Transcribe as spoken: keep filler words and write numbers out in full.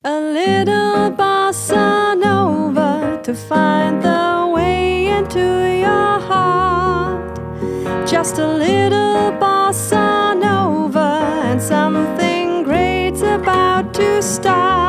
A little bossa nova to find the way into your heart. Just a little bossa nova and something great's about to start.